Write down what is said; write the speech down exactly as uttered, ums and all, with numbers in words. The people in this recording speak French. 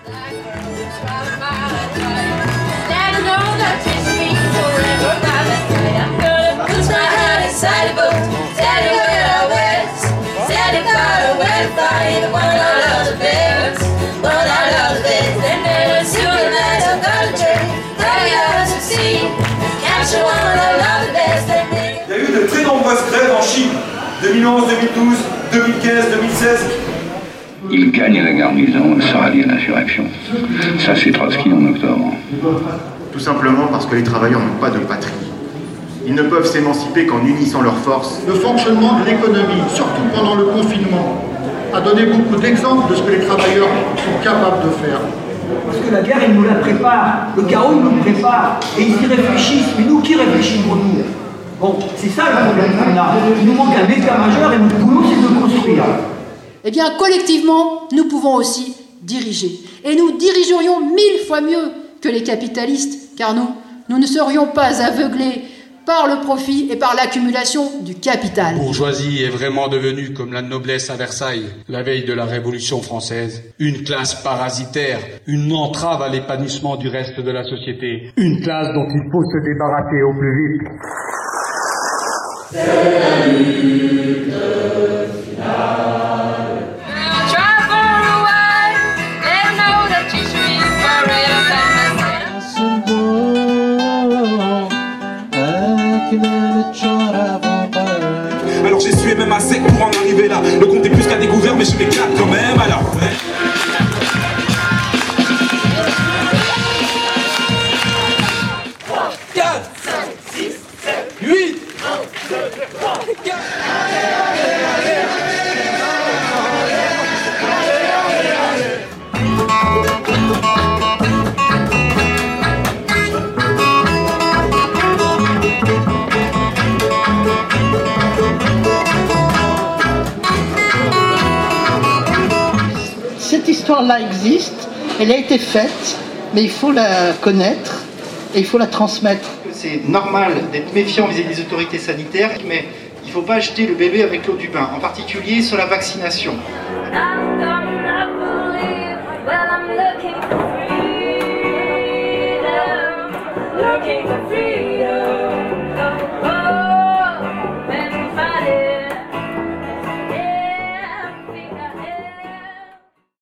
Il y a eu de très nombreuses grèves en Chine, deux mille onze, deux mille douze, deux mille quinze, deux mille seize. Il gagne la garnison, il sera lié à l'insurrection. Ça, c'est Trotsky en octobre. Tout simplement parce que les travailleurs n'ont pas de patrie. Ils ne peuvent s'émanciper qu'en unissant leurs forces. Le fonctionnement de l'économie, surtout pendant le confinement, a donné beaucoup d'exemples de ce que les travailleurs sont capables de faire. Parce que la guerre, ils nous la préparent, le chaos, ils nous le préparent, et ils y réfléchissent. Mais nous, qui réfléchissons pour nous? Bon, c'est ça le problème qu'on a. Il nous manque un état-major et notre boulot, c'est de construire. Eh bien, collectivement, nous pouvons aussi diriger. Et nous dirigerions mille fois mieux que les capitalistes, car nous, nous ne serions pas aveuglés par le profit et par l'accumulation du capital. La bourgeoisie est vraiment devenue, comme la noblesse à Versailles, la veille de la Révolution française, une classe parasitaire, une entrave à l'épanouissement du reste de la société, une classe dont il faut se débarrasser au plus vite. C'est la lutte finale. Alors j'ai sué même à sec pour en arriver là. Le compte est plus qu'à découvert mais je m'éclate quand même alors. quatre, cinq, six, sept, huit, un, deux, trois, quatre. Cette histoire-là existe, elle a été faite, mais il faut la connaître et il faut la transmettre. C'est normal d'être méfiant vis-à-vis des autorités sanitaires, mais il ne faut pas jeter le bébé avec l'eau du bain, en particulier sur la vaccination.